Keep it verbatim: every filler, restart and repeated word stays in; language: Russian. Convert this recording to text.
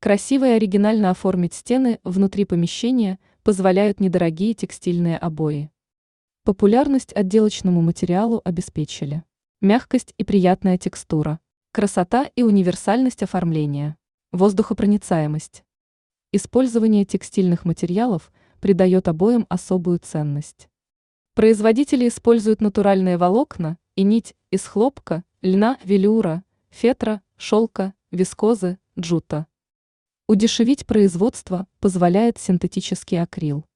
Красиво и оригинально оформить стены внутри помещения позволяют недорогие текстильные обои. Популярность отделочному материалу обеспечили мягкость и приятная текстура, красота и универсальность оформления, воздухопроницаемость. Использование текстильных материалов придает обоям особую ценность. Производители используют натуральные волокна и нить из хлопка, льна, велюра, фетра, шелка, вискозы, джута. Удешевить производство позволяет синтетический акрил.